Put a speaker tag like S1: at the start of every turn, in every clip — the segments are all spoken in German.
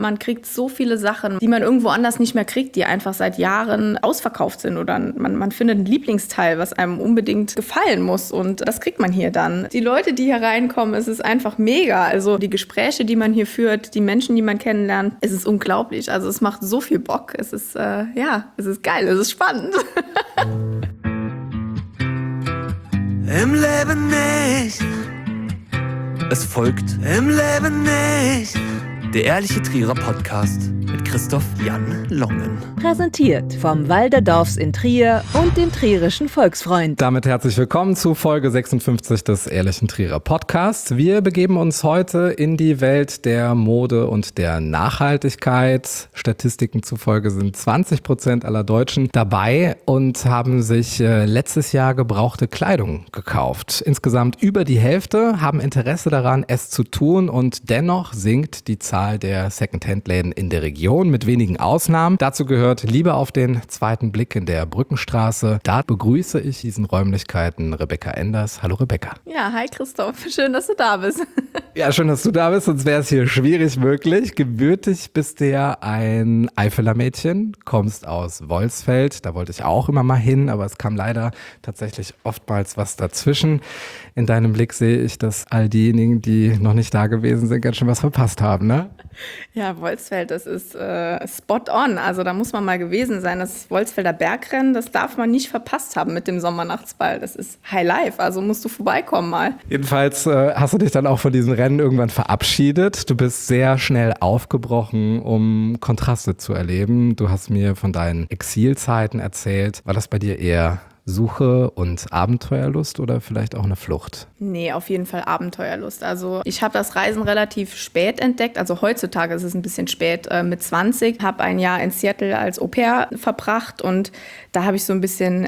S1: Man kriegt so viele Sachen, die man irgendwo anders nicht mehr kriegt, die einfach seit Jahren ausverkauft sind. Oder man findet ein Lieblingsteil, was einem unbedingt gefallen muss. Und das kriegt man hier dann. Die Leute, die hier reinkommen, es ist einfach mega. Also die Gespräche, die man hier führt, die Menschen, die man kennenlernt, es ist unglaublich. Also es macht so viel Bock. Es ist, es ist geil, es ist spannend.
S2: Im Leben nicht. Es folgt Im Leben nicht. Der ehrliche Trierer Podcast mit Christoph Jan Longen.
S3: Präsentiert vom Walderdorfs in Trier und dem Trierischen Volksfreund.
S4: Damit herzlich willkommen zu Folge 56 des Ehrlichen Trierer Podcasts. Wir begeben uns heute in die Welt der Mode und der Nachhaltigkeit. Statistiken zufolge sind 20% aller Deutschen dabei und haben sich letztes Jahr gebrauchte Kleidung gekauft. Insgesamt über die Hälfte haben Interesse daran, es zu tun, und dennoch sinkt die Zahl der Secondhand-Läden in der Region mit wenigen Ausnahmen. Dazu gehört Liebe auf den zweiten Blick in der Brückenstraße. Da begrüße ich diesen Räumlichkeiten Rebecca Enders. Hallo Rebecca.
S1: Ja, hi Christoph. Schön, dass du da bist.
S4: Ja, schön, dass du da bist, sonst wäre es hier schwierig möglich. Gebürtig bist du ja ein Eifeler Mädchen, kommst aus Wolsfeld. Da wollte ich auch immer mal hin, aber es kam leider tatsächlich oftmals was dazwischen. In deinem Blick sehe ich, dass all diejenigen, die noch nicht da gewesen sind, ganz schön was verpasst haben, ne?
S1: Ja, Wolsfeld, das ist spot on. Also da muss man mal gewesen sein. Das Wolsfelder Bergrennen, das darf man nicht verpasst haben mit dem Sommernachtsball. Das ist High Life, also musst du vorbeikommen mal.
S4: Jedenfalls hast du dich dann auch von diesen Rennen irgendwann verabschiedet. Du bist sehr schnell aufgebrochen, um Kontraste zu erleben. Du hast mir von deinen Exilzeiten erzählt. War das bei dir eher Suche und Abenteuerlust oder vielleicht auch eine Flucht?
S1: Nee, auf jeden Fall Abenteuerlust. Also ich habe das Reisen relativ spät entdeckt. Also heutzutage ist es ein bisschen spät, mit 20. Habe ein Jahr in Seattle als Au-pair verbracht und da habe ich so ein bisschen,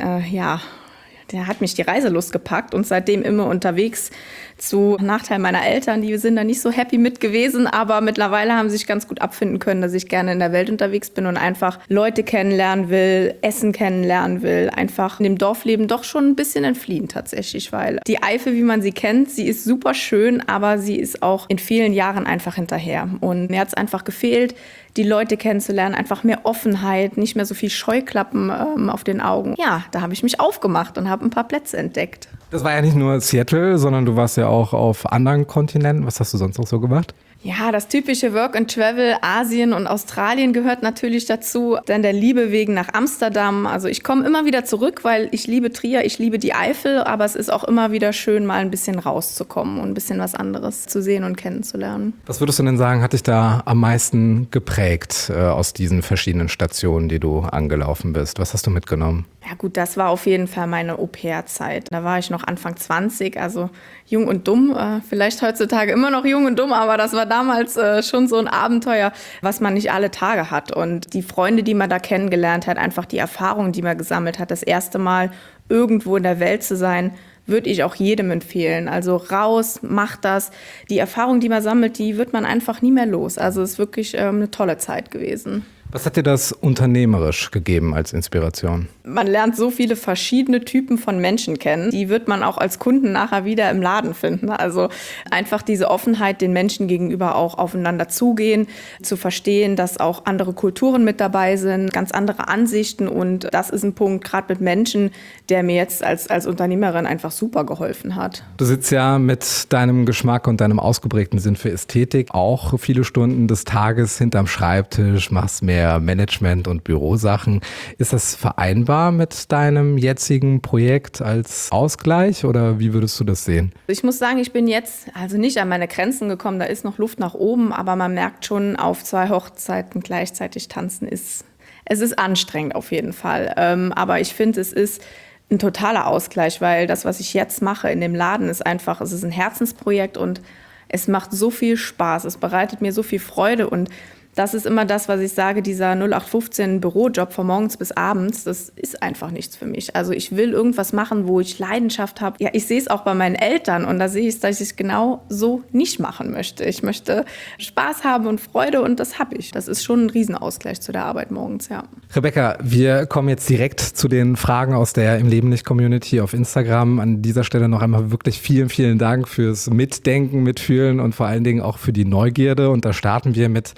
S1: da hat mich die Reiselust gepackt und seitdem immer unterwegs, zu Nachteil meiner Eltern. Die sind da nicht so happy mit gewesen, aber mittlerweile haben sie sich ganz gut abfinden können, dass ich gerne in der Welt unterwegs bin und einfach Leute kennenlernen will, Essen kennenlernen will, einfach in dem Dorfleben doch schon ein bisschen entfliehen tatsächlich, weil die Eifel, wie man sie kennt, sie ist super schön, aber sie ist auch in vielen Jahren einfach hinterher. Und mir hat es einfach gefehlt, die Leute kennenzulernen, einfach mehr Offenheit, nicht mehr so viel Scheuklappen auf den Augen. Ja, da habe ich mich aufgemacht und habe ein paar Plätze entdeckt.
S4: Das war ja nicht nur Seattle, sondern du warst ja auch auf anderen Kontinenten. Was hast du sonst noch so gemacht?
S1: Ja, das typische Work and Travel, Asien und Australien gehört natürlich dazu. Dann der Liebe wegen nach Amsterdam. Also ich komme immer wieder zurück, weil ich liebe Trier, ich liebe die Eifel, aber es ist auch immer wieder schön, mal ein bisschen rauszukommen und ein bisschen was anderes zu sehen und kennenzulernen.
S4: Was würdest du denn sagen, hat dich da am meisten geprägt aus diesen verschiedenen Stationen, die du angelaufen bist? Was hast du mitgenommen?
S1: Ja gut, das war auf jeden Fall meine Au-pair-Zeit. Da war ich noch Anfang 20, also jung und dumm. Vielleicht heutzutage immer noch jung und dumm, aber das war damals schon so ein Abenteuer, was man nicht alle Tage hat. Und die Freunde, die man da kennengelernt hat, einfach die Erfahrungen, die man gesammelt hat, das erste Mal irgendwo in der Welt zu sein, würde ich auch jedem empfehlen. Also raus, macht das. Die Erfahrung, die man sammelt, die wird man einfach nie mehr los. Also es ist wirklich eine tolle Zeit gewesen.
S4: Was hat dir das unternehmerisch gegeben als Inspiration?
S1: Man lernt so viele verschiedene Typen von Menschen kennen. Die wird man auch als Kunden nachher wieder im Laden finden. Also einfach diese Offenheit den Menschen gegenüber auch aufeinander zugehen, zu verstehen, dass auch andere Kulturen mit dabei sind, ganz andere Ansichten. Und das ist ein Punkt, gerade mit Menschen, der mir jetzt als Unternehmerin einfach super geholfen hat.
S4: Du sitzt ja mit deinem Geschmack und deinem ausgeprägten Sinn für Ästhetik auch viele Stunden des Tages hinterm Schreibtisch, machst mehr Management- und Bürosachen. Ist das vereinbar mit deinem jetzigen Projekt als Ausgleich oder wie würdest du das sehen?
S1: Ich muss sagen, ich bin jetzt also nicht an meine Grenzen gekommen, da ist noch Luft nach oben, aber man merkt schon, auf 2 Hochzeiten gleichzeitig tanzen es ist anstrengend auf jeden Fall. Aber ich finde, es ist ein totaler Ausgleich, weil das, was ich jetzt mache in dem Laden, ist einfach, es ist ein Herzensprojekt und es macht so viel Spaß, es bereitet mir so viel Freude und das ist immer das, was ich sage, dieser 0815 Bürojob von morgens bis abends, das ist einfach nichts für mich. Also ich will irgendwas machen, wo ich Leidenschaft habe. Ja, ich sehe es auch bei meinen Eltern und da sehe ich, dass ich es genau so nicht machen möchte. Ich möchte Spaß haben und Freude und das habe ich. Das ist schon ein Riesenausgleich zu der Arbeit morgens, ja.
S4: Rebecca, wir kommen jetzt direkt zu den Fragen aus der Im Leben nicht Community auf Instagram. An dieser Stelle noch einmal wirklich vielen, vielen Dank fürs Mitdenken, Mitfühlen und vor allen Dingen auch für die Neugierde. Und da starten wir mit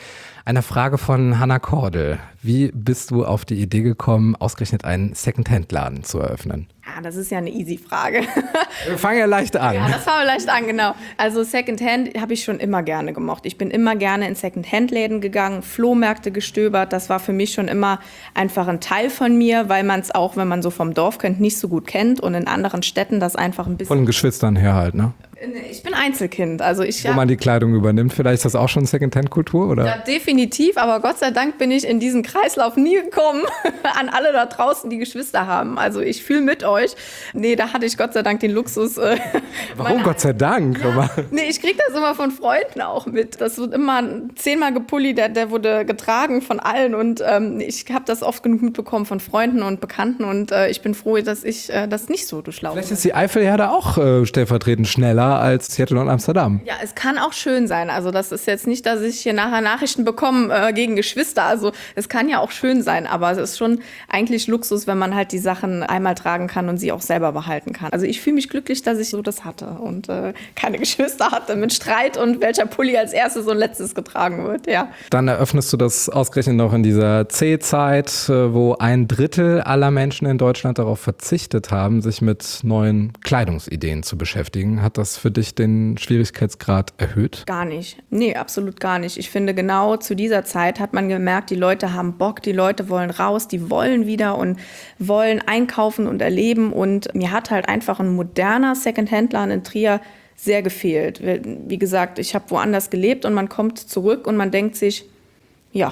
S4: Eine Frage von Hannah Kordel. Wie bist du auf die Idee gekommen, ausgerechnet einen Secondhand-Laden zu eröffnen?
S1: Ja, das ist ja eine easy Frage.
S4: Wir fangen ja leicht an.
S1: Ja, das fangen wir leicht an, genau. Also Secondhand habe ich schon immer gerne gemocht. Ich bin immer gerne in Secondhand-Läden gegangen, Flohmärkte gestöbert. Das war für mich schon immer einfach ein Teil von mir, weil man es auch, wenn man so vom Dorf kennt, nicht so gut kennt und in anderen Städten das einfach ein bisschen...
S4: Von den Geschwistern her halt, ne?
S1: Ich bin Einzelkind, also
S4: Wo man die Kleidung übernimmt. Vielleicht ist das auch schon Secondhand-Kultur, oder?
S1: Ja, definitiv, aber Gott sei Dank bin ich in diesen Kreislauf nie gekommen. An alle da draußen, die Geschwister haben. Also ich fühle mit euch. Nee, da hatte ich Gott sei Dank den Luxus.
S4: Warum Gott sei Dank?
S1: Ja, nee, ich kriege das immer von Freunden auch mit. Das wird immer 10-mal gepulli, der wurde getragen von allen. Und ich habe das oft genug mitbekommen von Freunden und Bekannten. Und ich bin froh, dass ich das nicht so durchlaufe.
S4: Vielleicht ist die Eifelherde auch stellvertretend schneller als Seattle und Amsterdam.
S1: Ja, es kann auch schön sein. Also das ist jetzt nicht, dass ich hier nachher Nachrichten bekomme gegen Geschwister. Also es kann ja auch schön sein, aber es ist schon eigentlich Luxus, wenn man halt die Sachen einmal tragen kann und sie auch selber behalten kann. Also ich fühle mich glücklich, dass ich so das hatte und keine Geschwister hatte mit Streit und welcher Pulli als erstes und letztes getragen wird, ja.
S4: Dann eröffnest du das ausgerechnet noch in dieser C-Zeit, wo 1/3 aller Menschen in Deutschland darauf verzichtet haben, sich mit neuen Kleidungsideen zu beschäftigen. Hat das für dich den Schwierigkeitsgrad erhöht?
S1: Gar nicht. Nee, absolut gar nicht. Ich finde, genau zu dieser Zeit hat man gemerkt, die Leute haben Bock, die Leute wollen raus, die wollen wieder und wollen einkaufen und erleben. Und mir hat halt einfach ein moderner Secondhand-Laden in Trier sehr gefehlt. Wie gesagt, ich habe woanders gelebt und man kommt zurück und man denkt sich, ja,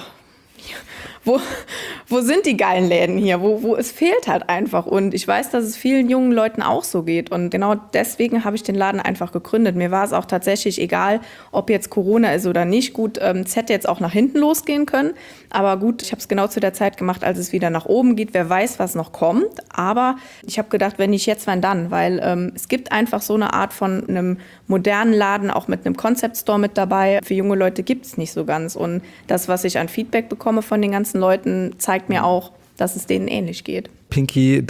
S1: wo sind die geilen Läden hier? Wo es fehlt halt einfach. Und ich weiß, dass es vielen jungen Leuten auch so geht. Und genau deswegen habe ich den Laden einfach gegründet. Mir war es auch tatsächlich egal, ob jetzt Corona ist oder nicht. Gut, es hätte jetzt auch nach hinten losgehen können. Aber gut, ich habe es genau zu der Zeit gemacht, als es wieder nach oben geht. Wer weiß, was noch kommt. Aber ich habe gedacht, wenn nicht jetzt, wann dann? Weil es gibt einfach so eine Art von einem modernen Laden, auch mit einem Concept Store mit dabei. Für junge Leute gibt es nicht so ganz. Und das, was ich an Feedback bekomme von den ganzen Leuten, zeigt mir auch, dass es denen ähnlich geht.
S4: Pinky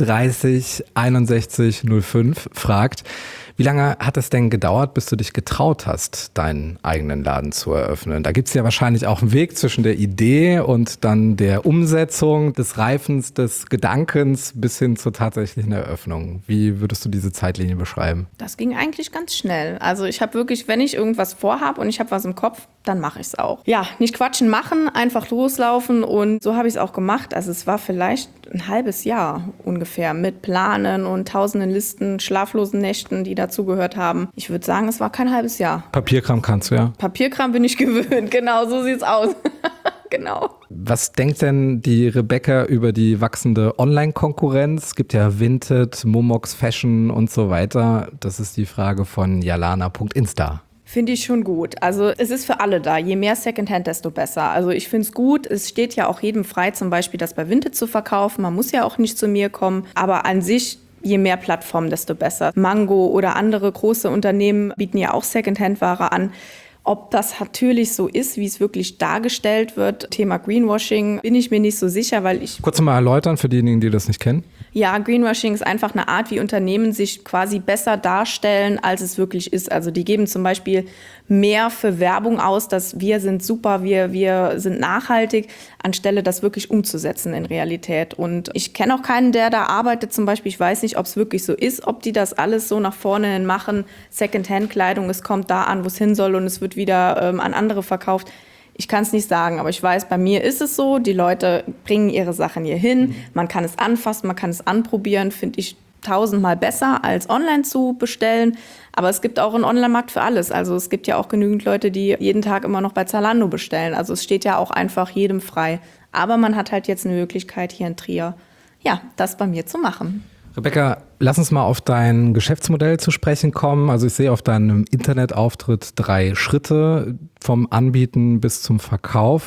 S4: 306105 fragt, wie lange hat es denn gedauert, bis du dich getraut hast, deinen eigenen Laden zu eröffnen? Da gibt es ja wahrscheinlich auch einen Weg zwischen der Idee und dann der Umsetzung, des Reifens, des Gedankens bis hin zur tatsächlichen Eröffnung. Wie würdest du diese Zeitlinie beschreiben?
S1: Das ging eigentlich ganz schnell. Also ich habe wirklich, wenn ich irgendwas vorhabe und ich habe was im Kopf, dann mache ich es auch. Ja, nicht quatschen, machen, einfach loslaufen und so habe ich es auch gemacht. Also es war vielleicht ein halbes Jahr ungefähr mit Planen und tausenden Listen, schlaflosen Nächten, die dazugehört haben. Ich würde sagen, es war kein halbes Jahr.
S4: Papierkram kannst du ja.
S1: Papierkram bin ich gewöhnt, genau, so sieht's aus. Genau.
S4: Was denkt denn die Rebecca über die wachsende Online-Konkurrenz? Es gibt ja Vinted, Momox Fashion und so weiter. Das ist die Frage von jalana.insta.
S1: Finde ich schon gut. Also es ist für alle da. Je mehr Secondhand, desto besser. Also ich finde es gut. Es steht ja auch jedem frei, zum Beispiel das bei Vinted zu verkaufen. Man muss ja auch nicht zu mir kommen. Aber an sich, je mehr Plattformen, desto besser. Mango oder andere große Unternehmen bieten ja auch Secondhand-Ware an. Ob das natürlich so ist, wie es wirklich dargestellt wird, Thema Greenwashing, bin ich mir nicht so sicher, weil ich...
S4: Kurz mal erläutern für diejenigen, die das nicht kennen.
S1: Ja, Greenwashing ist einfach eine Art, wie Unternehmen sich quasi besser darstellen, als es wirklich ist. Also die geben zum Beispiel mehr für Werbung aus, dass wir sind super, wir sind nachhaltig, anstelle das wirklich umzusetzen in Realität. Und ich kenne auch keinen, der da arbeitet zum Beispiel. Ich weiß nicht, ob es wirklich so ist, ob die das alles so nach vorne hin machen. Secondhand-Kleidung, es kommt da an, wo es hin soll und es wird wieder an andere verkauft. Ich kann es nicht sagen, aber ich weiß, bei mir ist es so, die Leute bringen ihre Sachen hier hin, man kann es anfassen, man kann es anprobieren, finde ich 1000-mal besser, als online zu bestellen. Aber es gibt auch einen Online-Markt für alles. Also es gibt ja auch genügend Leute, die jeden Tag immer noch bei Zalando bestellen. Also es steht ja auch einfach jedem frei. Aber man hat halt jetzt eine Möglichkeit hier in Trier, ja, das bei mir zu machen.
S4: Rebecca, lass uns mal auf dein Geschäftsmodell zu sprechen kommen. Also ich sehe auf deinem Internetauftritt 3 Schritte vom Anbieten bis zum Verkauf.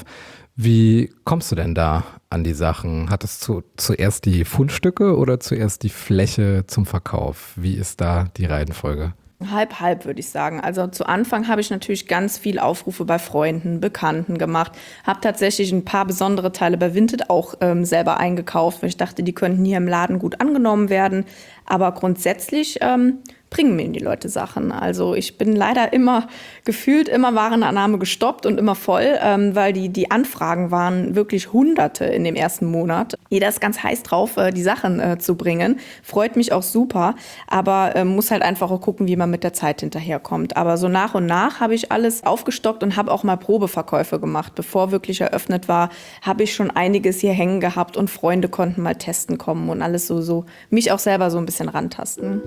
S4: Wie kommst du denn da an die Sachen? Hattest du zuerst die Fundstücke oder zuerst die Fläche zum Verkauf? Wie ist da die Reihenfolge?
S1: Halb, würde ich sagen. Also zu Anfang habe ich natürlich ganz viel Aufrufe bei Freunden, Bekannten gemacht. Habe tatsächlich ein paar besondere Teile bei Vinted auch selber eingekauft, weil ich dachte, die könnten hier im Laden gut angenommen werden. Aber grundsätzlich bringen mir die Leute Sachen. Also ich bin leider immer Warenannahme gestoppt und immer voll, weil die Anfragen waren wirklich Hunderte in dem ersten Monat. Jeder ist ganz heiß drauf, die Sachen zu bringen. Freut mich auch super, aber muss halt einfach auch gucken, wie man mit der Zeit hinterherkommt. Aber so nach und nach habe ich alles aufgestockt und habe auch mal Probeverkäufe gemacht. Bevor wirklich eröffnet war, habe ich schon einiges hier hängen gehabt und Freunde konnten mal testen kommen und alles so mich auch selber so ein bisschen rantasten.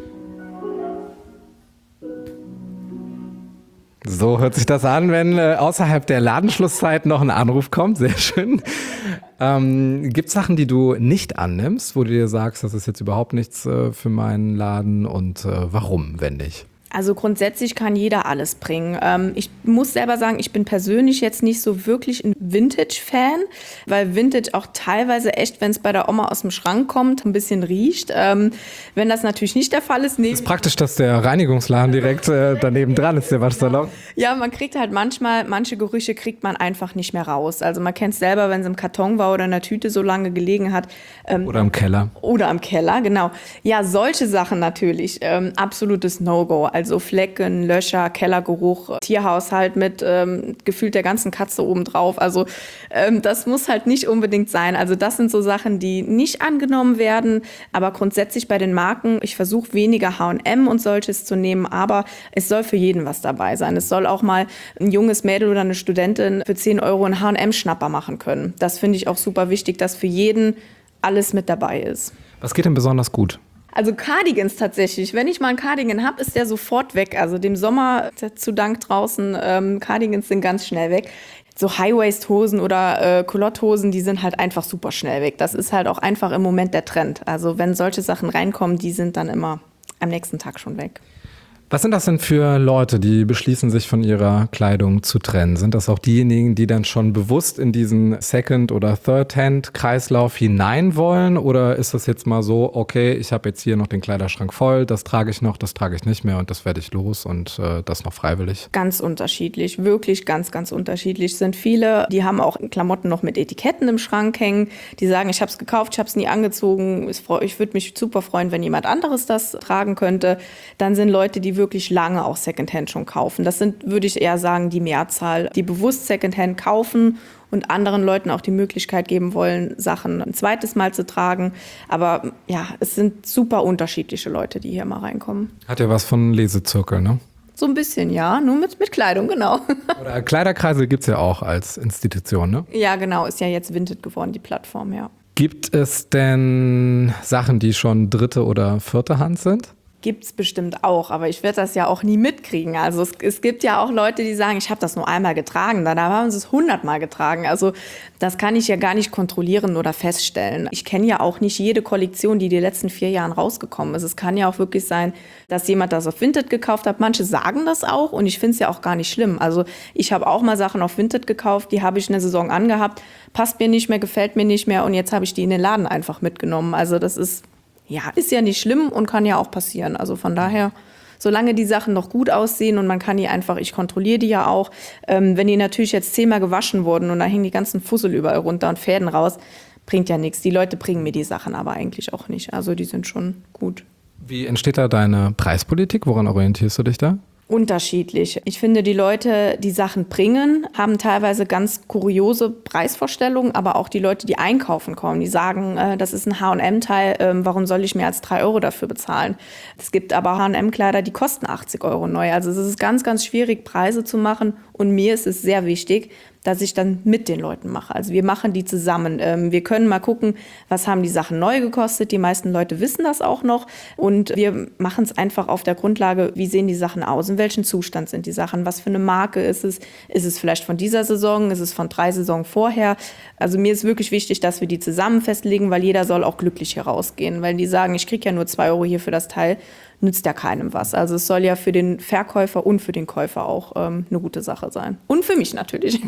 S4: So hört sich das an, wenn außerhalb der Ladenschlusszeit noch ein Anruf kommt. Sehr schön. Gibt es Sachen, die du nicht annimmst, wo du dir sagst, das ist jetzt überhaupt nichts für meinen Laden und warum, wenn nicht?
S1: Also grundsätzlich kann jeder alles bringen. Ich muss selber sagen, ich bin persönlich jetzt nicht so wirklich ein Vintage-Fan, weil Vintage auch teilweise echt, wenn es bei der Oma aus dem Schrank kommt, ein bisschen riecht. Wenn das natürlich nicht der Fall ist, nee.
S4: Es ist praktisch, dass der Reinigungsladen direkt daneben dran ist, der Waschsalon.
S1: Ja, man kriegt halt manche Gerüche kriegt man einfach nicht mehr raus. Also man kennt es selber, wenn es im Karton war oder in der Tüte so lange gelegen hat.
S4: Oder im Keller.
S1: Oder am Keller, genau. Ja, solche Sachen natürlich. Absolutes No-Go. Also Flecken, Löcher, Kellergeruch, Tierhaushalt mit gefühlt der ganzen Katze obendrauf. Also das muss halt nicht unbedingt sein. Also das sind so Sachen, die nicht angenommen werden. Aber grundsätzlich bei den Marken, ich versuche weniger H&M und solches zu nehmen, aber es soll für jeden was dabei sein. Es soll auch mal ein junges Mädel oder eine Studentin für 10 € einen H&M-Schnapper machen können. Das finde ich auch super wichtig, dass für jeden alles mit dabei ist.
S4: Was geht denn besonders gut?
S1: Also Cardigans tatsächlich. Wenn ich mal einen Cardigan habe, ist der sofort weg. Also dem Sommer zu Dank draußen, Cardigans sind ganz schnell weg. So High-Waist-Hosen oder Culotte-Hosen, die sind halt einfach super schnell weg. Das ist halt auch einfach im Moment der Trend. Also wenn solche Sachen reinkommen, die sind dann immer am nächsten Tag schon weg.
S4: Was sind das denn für Leute, die beschließen, sich von ihrer Kleidung zu trennen? Sind das auch diejenigen, die dann schon bewusst in diesen Second- oder Third-Hand-Kreislauf hinein wollen? Oder ist das jetzt mal so, okay, ich habe jetzt hier noch den Kleiderschrank voll, das trage ich noch, das trage ich nicht mehr und das werde ich los und das noch freiwillig? Ganz
S1: unterschiedlich, wirklich ganz, ganz unterschiedlich. Es sind viele, die haben auch Klamotten noch mit Etiketten im Schrank hängen, die sagen, ich habe es gekauft, ich habe es nie angezogen, ich würde mich super freuen, wenn jemand anderes das tragen könnte. Dann sind Leute, die wirklich lange auch Secondhand schon kaufen. Das sind, würde ich eher sagen, die Mehrzahl, die bewusst Secondhand kaufen und anderen Leuten auch die Möglichkeit geben wollen, Sachen ein zweites Mal zu tragen. Aber ja, es sind super unterschiedliche Leute, die hier mal reinkommen.
S4: Hat ja was von Lesezirkel, ne?
S1: So ein bisschen, ja, nur mit Kleidung, genau.
S4: Oder Kleiderkreisel gibt es ja auch als Institution, ne?
S1: Ja, genau, ist ja jetzt Vinted geworden, die Plattform, ja.
S4: Gibt es denn Sachen, die schon dritte oder vierte Hand sind?
S1: Gibt's bestimmt auch, aber ich werde das ja auch nie mitkriegen. Also es gibt ja auch Leute, die sagen, ich habe das nur einmal getragen, dann haben sie es 100-mal getragen. Also das kann ich ja gar nicht kontrollieren oder feststellen. Ich kenne ja auch nicht jede Kollektion, die letzten 4 Jahren rausgekommen ist. Es kann ja auch wirklich sein, dass jemand das auf Vinted gekauft hat. Manche sagen das auch und ich finde es ja auch gar nicht schlimm. Also ich habe auch mal Sachen auf Vinted gekauft, die habe ich eine Saison angehabt, passt mir nicht mehr, gefällt mir nicht mehr und jetzt habe ich die in den Laden einfach mitgenommen. Also das ist ja nicht schlimm und kann ja auch passieren. Also von daher, solange die Sachen noch gut aussehen und man kann die einfach, ich kontrolliere die ja auch, wenn die natürlich jetzt 10-mal gewaschen wurden und da hängen die ganzen Fussel überall runter und Fäden raus, bringt ja nichts. Die Leute bringen mir die Sachen aber eigentlich auch nicht. Also die sind schon gut.
S4: Wie entsteht da deine Preispolitik? Woran orientierst du dich da?
S1: Unterschiedlich. Ich finde, die Leute, die Sachen bringen, haben teilweise ganz kuriose Preisvorstellungen, aber auch die Leute, die einkaufen kommen, die sagen, das ist ein H&M-Teil, warum soll ich mehr als 3 € dafür bezahlen? Es gibt aber H&M-Kleider, die kosten 80 € neu. Also es ist ganz, ganz schwierig, Preise zu machen und mir ist es sehr wichtig, dass ich dann mit den Leuten mache. Also wir machen die zusammen. Wir können mal gucken, was haben die Sachen neu gekostet. Die meisten Leute wissen das auch noch. Und wir machen es einfach auf der Grundlage, wie sehen die Sachen aus, in welchem Zustand sind die Sachen, was für eine Marke ist es. Ist es vielleicht von dieser Saison, ist es von 3 Saisonen vorher. Also mir ist wirklich wichtig, dass wir die zusammen festlegen, weil jeder soll auch glücklich hier rausgehen. Weil die sagen, ich kriege ja nur 2 € hier für das Teil, nützt ja keinem was. Also es soll ja für den Verkäufer und für den Käufer auch eine gute Sache sein. Und für mich natürlich.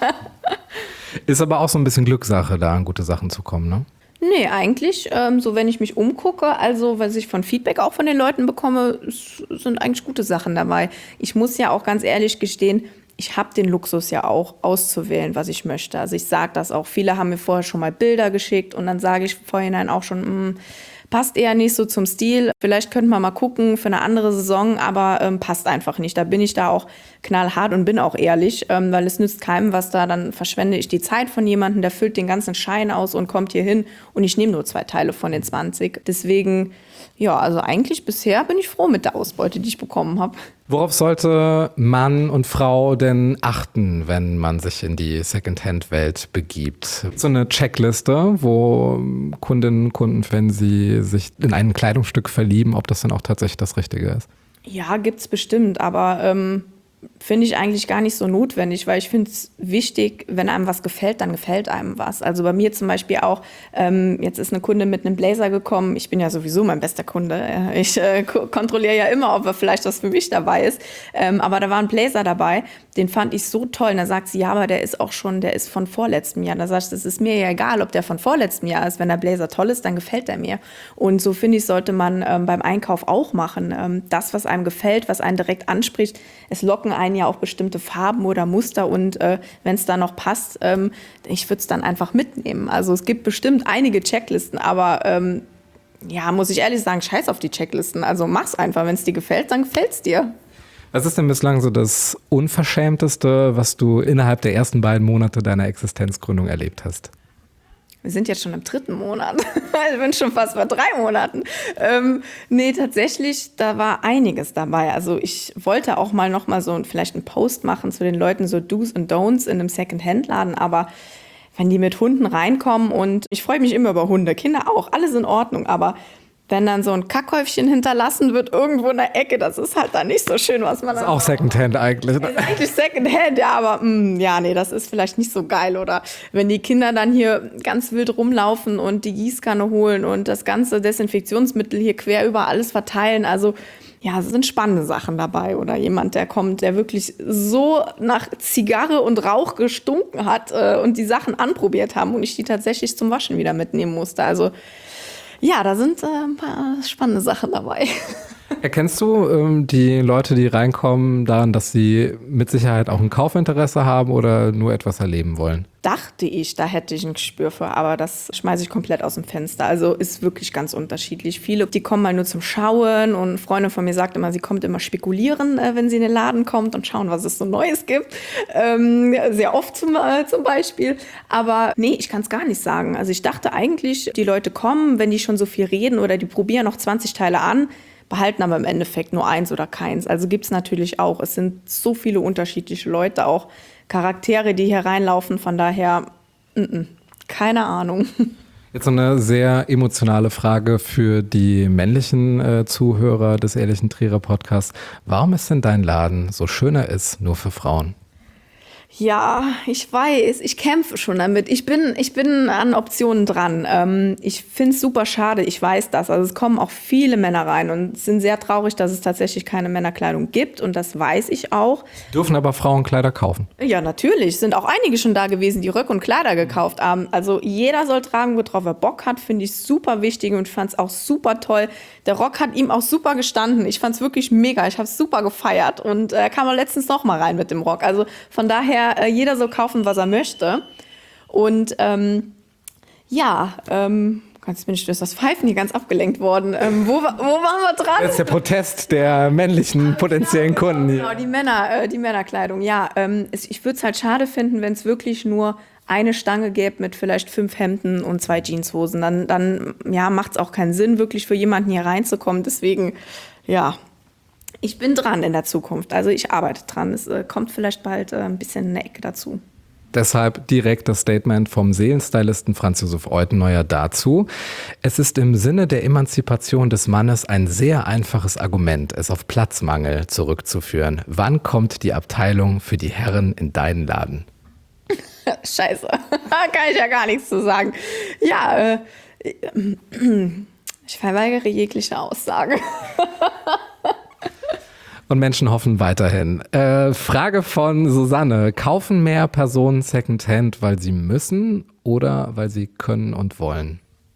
S4: Ist aber auch so ein bisschen Glückssache, da an gute Sachen zu kommen, ne?
S1: Nee, eigentlich, so wenn ich mich umgucke, also was ich von Feedback auch von den Leuten bekomme, sind eigentlich gute Sachen dabei. Ich muss ja auch ganz ehrlich gestehen, ich habe den Luxus ja auch auszuwählen, was ich möchte. Also ich sage das auch. Viele haben mir vorher schon mal Bilder geschickt und dann sage ich vorhinein auch schon, passt eher nicht so zum Stil. Vielleicht könnte man mal gucken für eine andere Saison, aber passt einfach nicht. Da bin ich da auch knallhart und bin auch ehrlich, weil es nützt keinem was da. Dann verschwende ich die Zeit von jemandem, der füllt den ganzen Schein aus und kommt hier hin und ich nehme nur 2 Teile von den 20. Deswegen, ja, also eigentlich bisher bin ich froh mit der Ausbeute, die ich bekommen habe.
S4: Worauf sollte Mann und Frau denn achten, wenn man sich in die Secondhand-Welt begibt? So eine Checkliste, wo Kundinnen und Kunden, wenn sie sich in ein Kleidungsstück verlieben, ob das dann auch tatsächlich das Richtige ist?
S1: Ja, gibt's bestimmt, aber finde ich eigentlich gar nicht so notwendig, weil ich finde es wichtig, wenn einem was gefällt, dann gefällt einem was. Also bei mir zum Beispiel auch, jetzt ist eine Kundin mit einem Blazer gekommen. Ich bin ja sowieso mein bester Kunde. Ich kontrolliere ja immer, ob vielleicht was für mich dabei ist. Aber da war ein Blazer dabei, den fand ich so toll. Und da sagt sie, ja, aber der ist von vorletztem Jahr. Und da sag ich, das ist mir ja egal, ob der von vorletztem Jahr ist. Wenn der Blazer toll ist, dann gefällt er mir. Und so finde ich, sollte man beim Einkauf auch machen. Das, was einem gefällt, was einen direkt anspricht, es locken einen ja auch bestimmte Farben oder Muster und wenn es da noch passt, ich würde es dann einfach mitnehmen. Also es gibt bestimmt einige Checklisten, aber ja, muss ich ehrlich sagen, scheiß auf die Checklisten. Also mach's einfach, wenn es dir gefällt, dann gefällt's dir.
S4: Was ist denn bislang so das Unverschämteste, was du innerhalb der ersten 2 Monate deiner Existenzgründung erlebt hast?
S1: Wir sind jetzt schon im 3. Monat. Ich bin schon fast bei 3 Monaten. Nee, tatsächlich, da war einiges dabei. Also ich wollte auch mal noch mal so vielleicht einen Post machen zu den Leuten, so Do's und Don'ts in einem Second-Hand-Laden. Aber wenn die mit Hunden reinkommen und ich freue mich immer über Hunde, Kinder auch, alles in Ordnung. Aber wenn dann so ein Kackhäufchen hinterlassen wird irgendwo in der Ecke, das ist halt dann nicht so schön, was man
S4: Das
S1: dann...
S4: ist auch Secondhand eigentlich.
S1: Das ist eigentlich Secondhand, ja, aber ja, nee, das ist vielleicht nicht so geil. Oder wenn die Kinder dann hier ganz wild rumlaufen und die Gießkanne holen und das ganze Desinfektionsmittel hier quer über alles verteilen, also ja, es sind spannende Sachen dabei. Oder jemand, der kommt, der wirklich so nach Zigarre und Rauch gestunken hat und die Sachen anprobiert haben und ich die tatsächlich zum Waschen wieder mitnehmen musste. Also ja, da sind ein paar spannende Sachen dabei.
S4: Erkennst du die Leute, die reinkommen, daran, dass sie mit Sicherheit auch ein Kaufinteresse haben oder nur etwas erleben wollen?
S1: Dachte ich, da hätte ich ein Gespür für, aber das schmeiße ich komplett aus dem Fenster. Also ist wirklich ganz unterschiedlich. Viele, die kommen mal nur zum Schauen und eine Freundin von mir sagt immer, sie kommt immer spekulieren, wenn sie in den Laden kommt und schauen, was es so Neues gibt. Sehr oft zum Beispiel. Aber nee, ich kann es gar nicht sagen. Also ich dachte eigentlich, die Leute kommen, wenn die schon so viel reden oder die probieren noch 20 Teile an, behalten aber im Endeffekt nur eins oder keins. Also gibt es natürlich auch. Es sind so viele unterschiedliche Leute, auch Charaktere, die hier reinlaufen. Von daher, keine Ahnung.
S4: Jetzt so eine sehr emotionale Frage für die männlichen Zuhörer des Ehrlichen Trierer Podcasts. Warum ist denn dein Laden so schön er ist, nur für Frauen?
S1: Ja, ich weiß, ich kämpfe schon damit. Ich bin an Optionen dran. Ich finde es super schade, ich weiß das. Also es kommen auch viele Männer rein und sind sehr traurig, dass es tatsächlich keine Männerkleidung gibt und das weiß ich auch.
S4: Dürfen aber Frauen Kleider kaufen?
S1: Ja, natürlich. Sind auch einige schon da gewesen, die Röcke und Kleider gekauft haben. Also jeder soll tragen, worauf er Bock hat, finde ich super wichtig und fand es auch super toll. Der Rock hat ihm auch super gestanden. Ich fand es wirklich mega. Ich habe es super gefeiert und er kam auch letztens noch mal rein mit dem Rock. Also von daher jeder soll kaufen, was er möchte. Und jetzt bin ich durch das Pfeifen hier ganz abgelenkt worden. Wo waren wir dran?
S4: Das ist der Protest der männlichen potenziellen Kunden hier.
S1: Genau, die Männerkleidung. Ja, ich würde es halt schade finden, wenn es wirklich nur eine Stange gäbe mit vielleicht 5 Hemden und 2 Jeanshosen. Dann macht es auch keinen Sinn, wirklich für jemanden hier reinzukommen. Deswegen, ja, ich bin dran in der Zukunft. Also ich arbeite dran. Es kommt vielleicht bald ein bisschen eine Ecke dazu.
S4: Deshalb direkt das Statement vom Seelenstylisten Franz Josef Euteneuer dazu. Es ist im Sinne der Emanzipation des Mannes ein sehr einfaches Argument, es auf Platzmangel zurückzuführen. Wann kommt die Abteilung für die Herren in deinen Laden?
S1: Scheiße, da kann ich ja gar nichts zu sagen. Ja, ich verweigere jegliche Aussage.
S4: Und Menschen hoffen weiterhin. Frage von Susanne. Kaufen mehr Personen Secondhand, weil sie müssen oder weil sie können und wollen?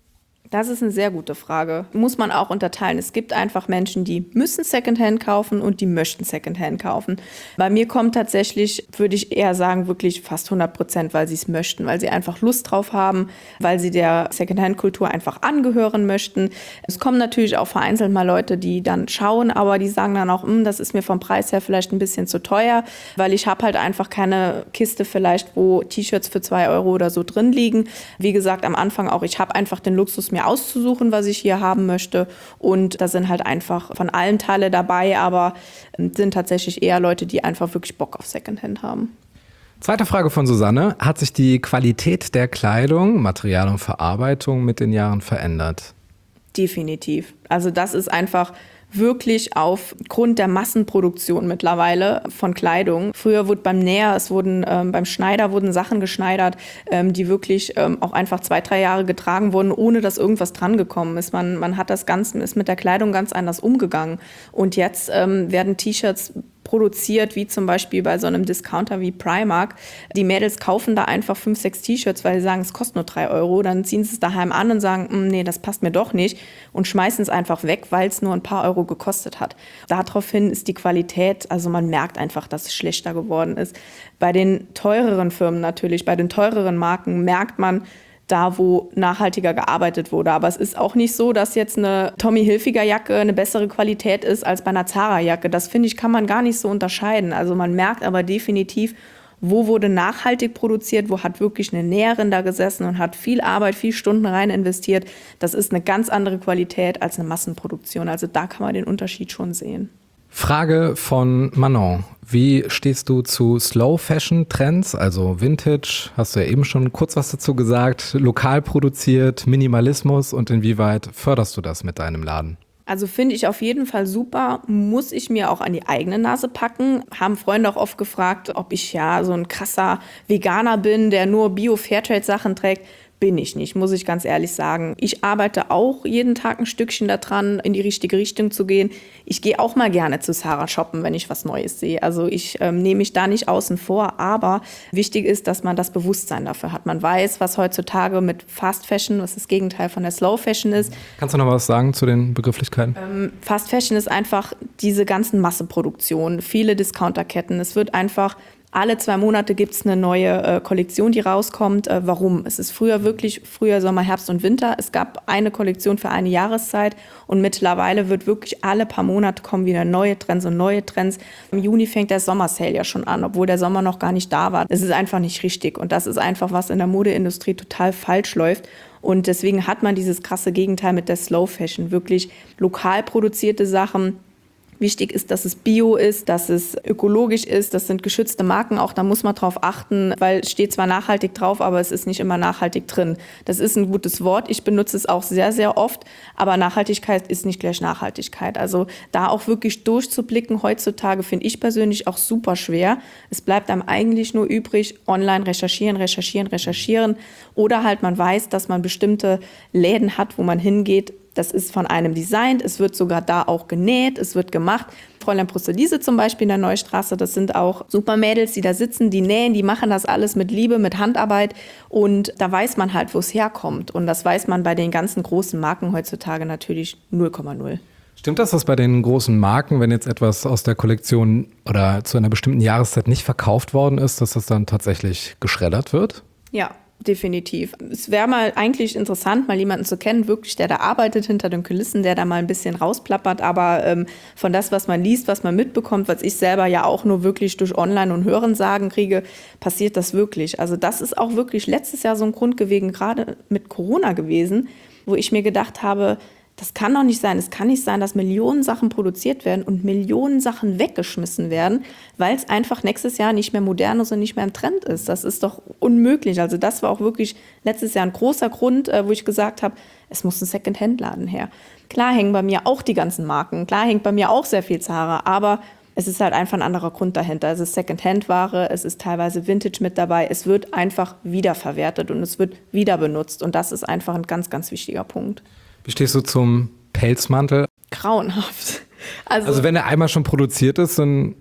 S1: Das ist eine sehr gute Frage. Muss man auch unterteilen. Es gibt einfach Menschen, die müssen Secondhand kaufen und die möchten Secondhand kaufen. Bei mir kommt tatsächlich, würde ich eher sagen, wirklich fast 100%, weil sie es möchten, weil sie einfach Lust drauf haben, weil sie der Secondhand-Kultur einfach angehören möchten. Es kommen natürlich auch vereinzelt mal Leute, die dann schauen, aber die sagen dann auch, das ist mir vom Preis her vielleicht ein bisschen zu teuer, weil ich habe halt einfach keine Kiste vielleicht, wo T-Shirts für 2 Euro oder so drin liegen. Wie gesagt, am Anfang auch, ich habe einfach den Luxus, mir auszusuchen, was ich hier haben möchte. Und da sind halt einfach von allen Teile dabei, aber sind tatsächlich eher Leute, die einfach wirklich Bock auf Secondhand haben.
S4: Zweite Frage von Susanne. Hat sich die Qualität der Kleidung, Material und Verarbeitung mit den Jahren verändert?
S1: Definitiv. Also das ist einfach wirklich aufgrund der Massenproduktion mittlerweile von Kleidung. Früher wurde beim Näher, beim Schneider wurden Sachen geschneidert, die wirklich auch einfach 2-3 Jahre getragen wurden, ohne dass irgendwas dran gekommen ist. Man hat ist mit der Kleidung ganz anders umgegangen. Und jetzt werden T-Shirts produziert, wie zum Beispiel bei so einem Discounter wie Primark. Die Mädels kaufen da einfach 5-6 T-Shirts, weil sie sagen, es kostet nur 3 Euro. Dann ziehen sie es daheim an und sagen, nee, das passt mir doch nicht und schmeißen es einfach weg, weil es nur ein paar Euro gekostet hat. Daraufhin ist die Qualität, also man merkt einfach, dass es schlechter geworden ist. Bei den teureren Firmen natürlich, bei den teureren Marken merkt man, da, wo nachhaltiger gearbeitet wurde. Aber es ist auch nicht so, dass jetzt eine Tommy Hilfiger Jacke eine bessere Qualität ist als bei einer Zara Jacke. Das, finde ich, kann man gar nicht so unterscheiden. Also man merkt aber definitiv, wo wurde nachhaltig produziert, wo hat wirklich eine Näherin da gesessen und hat viel Arbeit, viel Stunden rein investiert. Das ist eine ganz andere Qualität als eine Massenproduktion. Also da kann man den Unterschied schon sehen.
S4: Frage von Manon. Wie stehst du zu Slow-Fashion-Trends, also Vintage? Hast du ja eben schon kurz was dazu gesagt. Lokal produziert, Minimalismus und inwieweit förderst du das mit deinem Laden?
S1: Also finde ich auf jeden Fall super, muss ich mir auch an die eigene Nase packen. Haben Freunde auch oft gefragt, ob ich ja so ein krasser Veganer bin, der nur Bio-Fairtrade-Sachen trägt. Bin ich nicht, muss ich ganz ehrlich sagen. Ich arbeite auch jeden Tag ein Stückchen daran, in die richtige Richtung zu gehen. Ich gehe auch mal gerne zu Zara shoppen, wenn ich was Neues sehe. Also ich nehme mich da nicht außen vor, aber wichtig ist, dass man das Bewusstsein dafür hat. Man weiß, was heutzutage mit Fast Fashion, was das Gegenteil von der Slow Fashion ist.
S4: Kannst du noch was sagen zu den Begrifflichkeiten?
S1: Fast Fashion ist einfach diese ganzen Masseproduktionen, viele Discounterketten. Es wird einfach alle 2 Monate gibt es eine neue Kollektion, die rauskommt. Warum? Es ist früher Sommer, Herbst und Winter. Es gab eine Kollektion für eine Jahreszeit und mittlerweile wird wirklich alle paar Monate kommen wieder neue Trends und neue Trends. Im Juni fängt der Sommersale ja schon an, obwohl der Sommer noch gar nicht da war. Es ist einfach nicht richtig und das ist einfach, was in der Modeindustrie total falsch läuft. Und deswegen hat man dieses krasse Gegenteil mit der Slow Fashion. Wirklich lokal produzierte Sachen. Wichtig ist, dass es bio ist, dass es ökologisch ist. Das sind geschützte Marken auch, da muss man drauf achten, weil es steht zwar nachhaltig drauf, aber es ist nicht immer nachhaltig drin. Das ist ein gutes Wort, ich benutze es auch sehr, sehr oft, aber Nachhaltigkeit ist nicht gleich Nachhaltigkeit. Also da auch wirklich durchzublicken, heutzutage finde ich persönlich auch super schwer. Es bleibt einem eigentlich nur übrig, online recherchieren oder halt man weiß, dass man bestimmte Läden hat, wo man hingeht. Das ist von einem designt, es wird sogar da auch genäht, es wird gemacht. Fräulein Brusselise zum Beispiel in der Neustraße, das sind auch super Mädels, die da sitzen, die nähen, die machen das alles mit Liebe, mit Handarbeit und da weiß man halt, wo es herkommt. Und das weiß man bei den ganzen großen Marken heutzutage natürlich 0,0.
S4: Stimmt das, dass bei den großen Marken, wenn jetzt etwas aus der Kollektion oder zu einer bestimmten Jahreszeit nicht verkauft worden ist, dass das dann tatsächlich geschreddert wird?
S1: Ja. Definitiv. Es wäre mal eigentlich interessant, mal jemanden zu kennen, wirklich, der da arbeitet hinter den Kulissen, der da mal ein bisschen rausplappert. Aber von das, was man liest, was man mitbekommt, was ich selber ja auch nur wirklich durch Online und Hörensagen kriege, passiert das wirklich. Also das ist auch wirklich letztes Jahr so ein Grund gewesen, gerade mit Corona gewesen, wo ich mir gedacht habe, das kann doch nicht sein. Es kann nicht sein, dass Millionen Sachen produziert werden und Millionen Sachen weggeschmissen werden, weil es einfach nächstes Jahr nicht mehr modern ist und nicht mehr im Trend ist. Das ist doch unmöglich. Also das war auch wirklich letztes Jahr ein großer Grund, wo ich gesagt habe, es muss ein Second-Hand-Laden her. Klar hängen bei mir auch die ganzen Marken, klar hängt bei mir auch sehr viel Zara, aber es ist halt einfach ein anderer Grund dahinter. Es ist Second-Hand-Ware, es ist teilweise Vintage mit dabei. Es wird einfach wiederverwertet und es wird wieder benutzt. Und das ist einfach ein ganz, ganz wichtiger Punkt.
S4: Wie stehst du zum Pelzmantel?
S1: Grauenhaft.
S4: Also wenn er einmal schon produziert ist, dann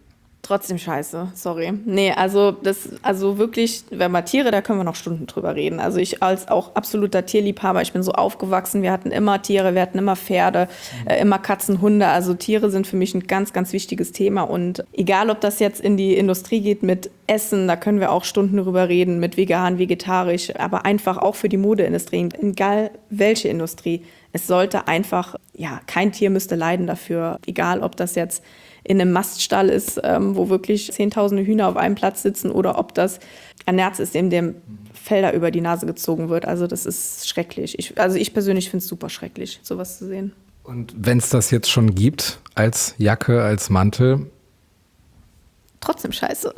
S1: Trotzdem scheiße, sorry. Nee, also wirklich, wenn wir Tiere, da können wir noch Stunden drüber reden. Also ich als auch absoluter Tierliebhaber, ich bin so aufgewachsen, wir hatten immer Tiere, wir hatten immer Pferde, immer Katzen, Hunde. Also Tiere sind für mich ein ganz, ganz wichtiges Thema. Und egal, ob das jetzt in die Industrie geht mit Essen, da können wir auch Stunden drüber reden, mit vegan, vegetarisch, aber einfach auch für die Modeindustrie, egal welche Industrie. Es sollte einfach, kein Tier müsste leiden dafür, egal ob das jetzt in einem Maststall ist, wo wirklich zehntausende Hühner auf einem Platz sitzen oder ob das ein Nerz ist, dem Felder über die Nase gezogen wird. Also das ist schrecklich. Ich persönlich finde es super schrecklich, sowas zu sehen.
S4: Und wenn es das jetzt schon gibt, als Jacke, als Mantel?
S1: Trotzdem scheiße.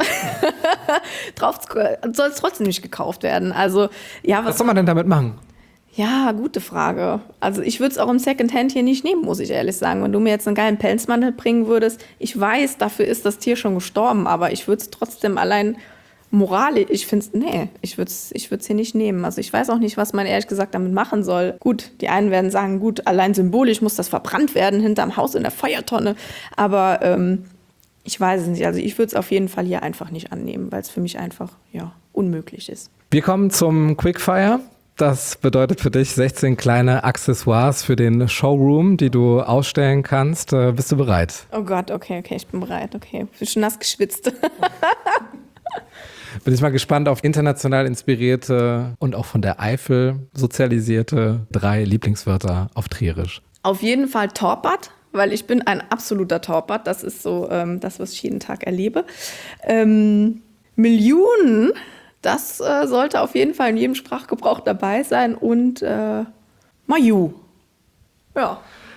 S1: Soll es trotzdem nicht gekauft werden. Also,
S4: was soll man denn damit machen?
S1: Ja, gute Frage. Also ich würde es auch im Secondhand hier nicht nehmen, muss ich ehrlich sagen. Wenn du mir jetzt einen geilen Pelzmantel bringen würdest, ich weiß, dafür ist das Tier schon gestorben, aber ich würde es trotzdem allein moralisch, ich würde es hier nicht nehmen. Also ich weiß auch nicht, was man ehrlich gesagt damit machen soll. Gut, die einen werden sagen, gut, allein symbolisch muss das verbrannt werden hinterm Haus in der Feuertonne, aber ich weiß es nicht. Also ich würde es auf jeden Fall hier einfach nicht annehmen, weil es für mich einfach, unmöglich ist.
S4: Wir kommen zum Quickfire. Das bedeutet für dich 16 kleine Accessoires für den Showroom, die du ausstellen kannst. Bist du bereit?
S1: Oh Gott, okay, ich bin bereit. Okay, ich bin schon nass geschwitzt.
S4: Bin ich mal gespannt auf international inspirierte und auch von der Eifel sozialisierte 3 Lieblingswörter auf Trierisch.
S1: Auf jeden Fall Torpert, weil ich bin ein absoluter Torpert. Das ist so das, was ich jeden Tag erlebe. Millionen. Das sollte auf jeden Fall in jedem Sprachgebrauch dabei sein und Maju. Ja.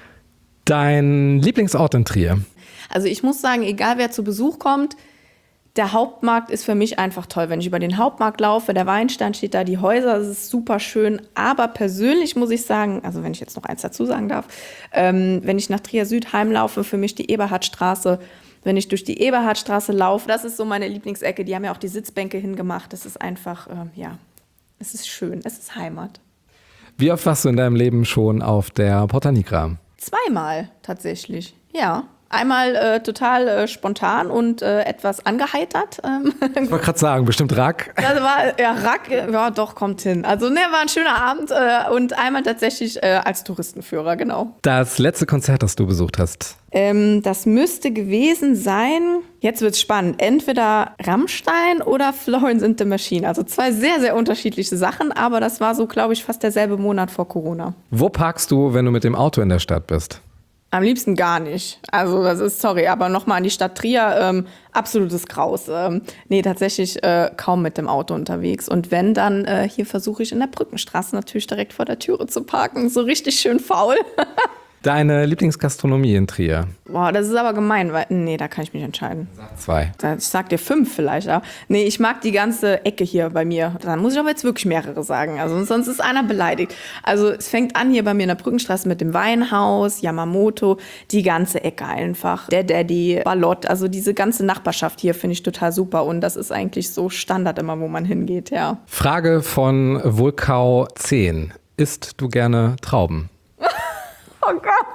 S4: Dein Lieblingsort in Trier?
S1: Also ich muss sagen, egal wer zu Besuch kommt, der Hauptmarkt ist für mich einfach toll. Wenn ich über den Hauptmarkt laufe, der Weinstand steht da, die Häuser, das ist super schön. Aber persönlich muss ich sagen, also wenn ich jetzt noch eins dazu sagen darf, wenn ich nach Trier Süd heimlaufe, für mich die Eberhardstraße. Wenn ich durch die Eberhardstraße laufe, das ist so meine Lieblingsecke. Die haben ja auch die Sitzbänke hingemacht. Das ist einfach, es ist schön, es ist Heimat.
S4: Wie oft warst du in deinem Leben schon auf der Porta Nigra?
S1: 2-mal tatsächlich, ja. Einmal total spontan und etwas angeheitert.
S4: Ich wollte gerade sagen, bestimmt Rack.
S1: Das war, Rack, ja doch, kommt hin. Also war ein schöner Abend und einmal tatsächlich als Touristenführer, genau.
S4: Das letzte Konzert, das du besucht hast?
S1: Das müsste gewesen sein, jetzt wird's spannend, entweder Rammstein oder Florence and the Machine. Also 2 sehr, sehr unterschiedliche Sachen, aber das war so, glaube ich, fast derselbe Monat vor Corona.
S4: Wo parkst du, wenn du mit dem Auto in der Stadt bist?
S1: Am liebsten gar nicht. Also das ist, sorry, aber nochmal an die Stadt Trier, absolutes Graus. Tatsächlich kaum mit dem Auto unterwegs. Und wenn, dann hier versuche ich in der Brückenstraße natürlich direkt vor der Türe zu parken. So richtig schön faul.
S4: Deine Lieblingsgastronomie in Trier?
S1: Boah, das ist aber gemein, weil, da kann ich mich entscheiden.
S4: Sag 2.
S1: Ich sag dir 5 vielleicht, ja. Ich mag die ganze Ecke hier bei mir. Dann muss ich aber jetzt wirklich mehrere sagen, also sonst ist einer beleidigt. Also es fängt an hier bei mir in der Brückenstraße mit dem Weinhaus, Yamamoto, die ganze Ecke einfach. Der Daddy, Ballott, also diese ganze Nachbarschaft hier finde ich total super und das ist eigentlich so Standard immer, wo man hingeht, ja.
S4: Frage von Vulkau 10. Isst du gerne Trauben?
S1: Oh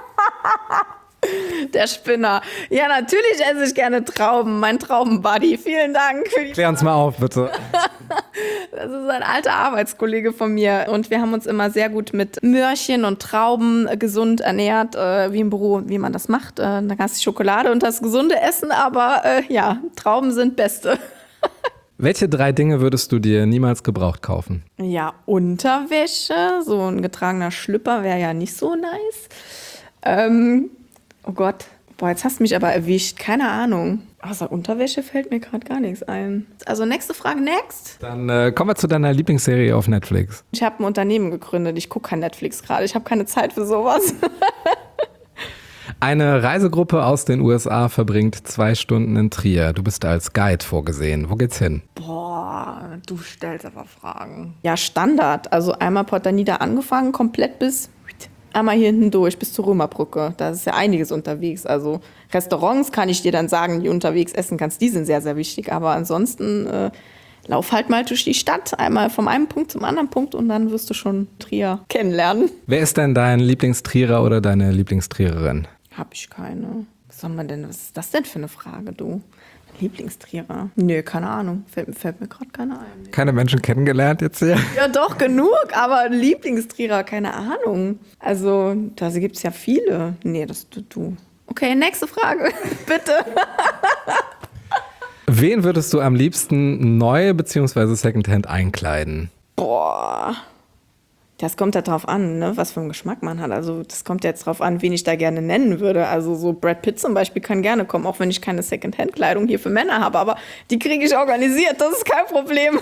S1: Gott. Der Spinner. Ja, natürlich esse ich gerne Trauben. Mein Traubenbuddy. Vielen Dank für die.
S4: Klär uns mal auf, bitte.
S1: Das ist ein alter Arbeitskollege von mir. Und wir haben uns immer sehr gut mit Möhrchen und Trauben gesund ernährt. Wie im Büro, wie man das macht. Da gab es Schokolade und das gesunde Essen. Aber Trauben sind Beste.
S4: Welche 3 Dinge würdest du dir niemals gebraucht kaufen?
S1: Ja, Unterwäsche, so ein getragener Schlüpper wäre ja nicht so nice. Oh Gott, jetzt hast du mich aber erwischt, keine Ahnung. Außer Unterwäsche fällt mir gerade gar nichts ein. Also nächste Frage, next.
S4: Dann kommen wir zu deiner Lieblingsserie auf Netflix.
S1: Ich habe ein Unternehmen gegründet, ich gucke kein Netflix gerade, ich habe keine Zeit für sowas.
S4: Eine Reisegruppe aus den USA verbringt 2 Stunden in Trier. Du bist als Guide vorgesehen. Wo geht's hin?
S1: Boah, du stellst aber Fragen. Ja, Standard. Also einmal Porta Nigra angefangen, komplett einmal hier hinten durch bis zur Römerbrücke. Da ist ja einiges unterwegs. Also Restaurants kann ich dir dann sagen, die unterwegs essen kannst, die sind sehr, sehr wichtig. Aber ansonsten lauf halt mal durch die Stadt, einmal vom einen Punkt zum anderen Punkt und dann wirst du schon Trier kennenlernen.
S4: Wer ist denn dein Lieblingstrierer oder deine Lieblingstriererin?
S1: Hab ich keine. Was ist das denn für eine Frage, du? Lieblingstrierer? Nö, keine Ahnung. Fällt mir gerade keiner ein.
S4: Keine Menschen kennengelernt jetzt hier?
S1: Ja, doch, genug, aber Lieblingstrierer, keine Ahnung. Also, da gibt es ja viele. Nee, du. Okay, nächste Frage, bitte.
S4: Wen würdest du am liebsten neu bzw. Secondhand einkleiden?
S1: Boah. Das kommt ja drauf an, ne, was für einen Geschmack man hat. Also das kommt jetzt drauf an, wen ich da gerne nennen würde. Also so Brad Pitt zum Beispiel kann gerne kommen, auch wenn ich keine Secondhand-Kleidung hier für Männer habe. Aber die kriege ich organisiert, das ist kein Problem.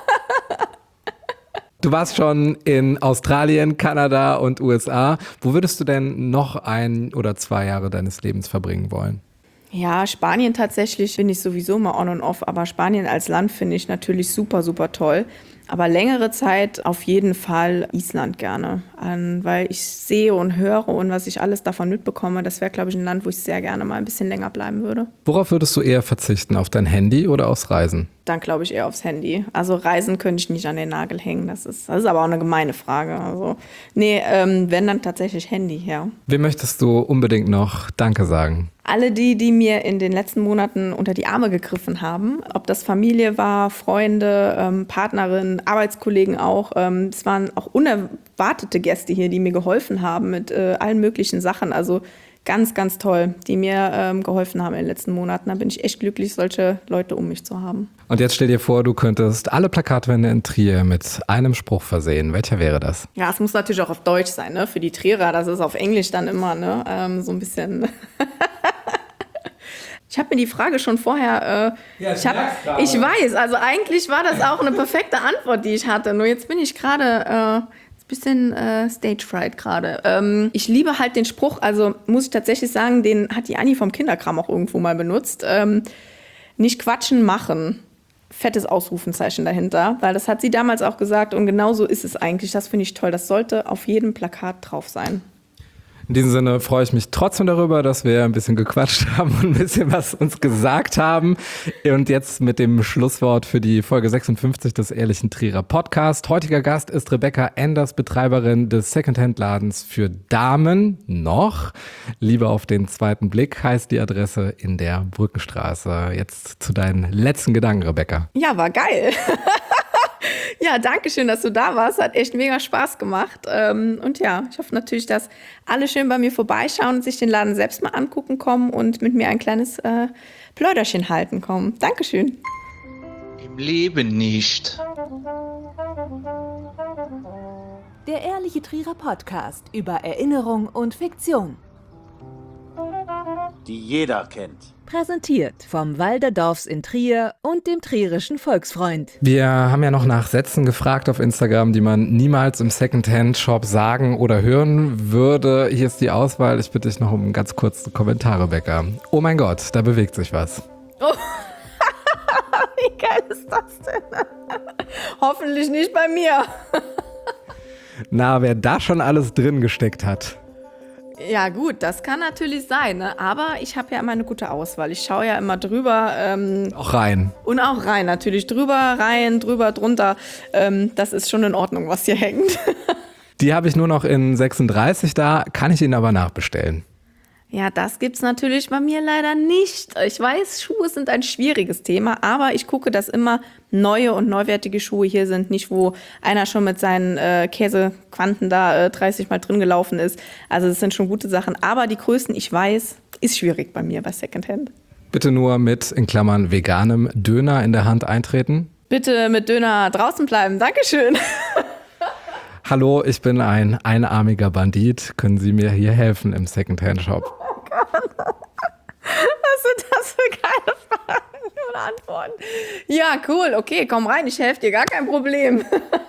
S4: Du warst schon in Australien, Kanada und USA. Wo würdest du denn noch 1 oder 2 Jahre deines Lebens verbringen wollen?
S1: Ja, Spanien tatsächlich bin ich sowieso mal on und off. Aber Spanien als Land finde ich natürlich super, super toll. Aber längere Zeit auf jeden Fall Island gerne, weil ich sehe und höre und was ich alles davon mitbekomme, das wäre, glaube ich, ein Land, wo ich sehr gerne mal ein bisschen länger bleiben würde.
S4: Worauf würdest du eher verzichten, auf dein Handy oder aufs Reisen?
S1: Dann glaube ich eher aufs Handy. Also Reisen könnte ich nicht an den Nagel hängen, das ist aber auch eine gemeine Frage. Also, wenn dann tatsächlich Handy, ja.
S4: Wem möchtest du unbedingt noch Danke sagen?
S1: Alle die mir in den letzten Monaten unter die Arme gegriffen haben, ob das Familie war, Freunde, Partnerin, Arbeitskollegen auch. Es waren auch unerwartete Gäste hier, die mir geholfen haben mit allen möglichen Sachen. Also ganz, ganz toll, die mir geholfen haben in den letzten Monaten. Da bin ich echt glücklich, solche Leute um mich zu haben.
S4: Und jetzt stell dir vor, du könntest alle Plakatwände in Trier mit einem Spruch versehen. Welcher wäre das?
S1: Ja, es muss natürlich auch auf Deutsch sein, ne? Für die Trierer, das ist auf Englisch dann immer, ne? So ein bisschen... Ich habe mir die Frage schon vorher, ich weiß, also eigentlich war das auch eine perfekte Antwort, die ich hatte, nur jetzt bin ich gerade ein bisschen stage-fright gerade. Ich liebe halt den Spruch, also muss ich tatsächlich sagen, den hat die Anni vom Kinderkram auch irgendwo mal benutzt. Nicht quatschen, machen. Fettes Ausrufenzeichen dahinter, weil das hat sie damals auch gesagt und genau so ist es eigentlich. Das finde ich toll, das sollte auf jedem Plakat drauf sein.
S4: In diesem Sinne freue ich mich trotzdem darüber, dass wir ein bisschen gequatscht haben und ein bisschen was uns gesagt haben. Und jetzt mit dem Schlusswort für die Folge 56 des Ehrlichen Trierer Podcast. Heutiger Gast ist Rebecca Enders, Betreiberin des Secondhand-Ladens für Damen noch. Liebe auf den zweiten Blick heißt die Adresse in der Brückenstraße. Jetzt zu deinen letzten Gedanken, Rebecca.
S1: Ja, war geil. Ja, danke schön, dass du da warst. Hat echt mega Spaß gemacht. Und ja, ich hoffe natürlich, dass alle schön bei mir vorbeischauen und sich den Laden selbst mal angucken kommen und mit mir ein kleines Plauderchen halten kommen. Dankeschön.
S5: Im Leben nicht.
S3: Der Ehrliche Trierer Podcast über Erinnerung und Fiktion.
S6: Die jeder kennt.
S3: Präsentiert vom Walderdorfs in Trier und dem Trierischen Volksfreund.
S4: Wir haben ja noch nach Sätzen gefragt auf Instagram, die man niemals im Secondhand-Shop sagen oder hören würde. Hier ist die Auswahl. Ich bitte dich noch um einen ganz kurzen Kommentar, Rebecca. Oh mein Gott, da bewegt sich was.
S1: Oh. Wie geil ist das denn? Hoffentlich nicht bei mir.
S4: Na, wer da schon alles drin gesteckt hat.
S1: Ja gut, das kann natürlich sein, ne? Aber ich habe ja immer eine gute Auswahl. Ich schaue ja immer drüber.
S4: Auch rein.
S1: Und auch rein, natürlich. Drüber, rein, drüber, drunter. Das ist schon in Ordnung, was hier hängt.
S4: Die habe ich nur noch in 36 da, kann ich Ihnen aber nachbestellen.
S1: Ja, das gibt's natürlich bei mir leider nicht. Ich weiß, Schuhe sind ein schwieriges Thema, aber ich gucke, dass immer neue und neuwertige Schuhe hier sind. Nicht, wo einer schon mit seinen Käsequanten da 30 Mal drin gelaufen ist. Also das sind schon gute Sachen. Aber die Größen, ich weiß, ist schwierig bei mir bei Secondhand.
S4: Bitte nur mit, in Klammern, veganem Döner in der Hand eintreten.
S1: Bitte mit Döner draußen bleiben. Dankeschön.
S4: Hallo, ich bin ein einarmiger Bandit. Können Sie mir hier helfen im Secondhand-Shop?
S1: Oh Gott. Was sind das für geile Fragen und Antworten? Ja, cool. Okay, komm rein. Ich helfe dir. Gar kein Problem.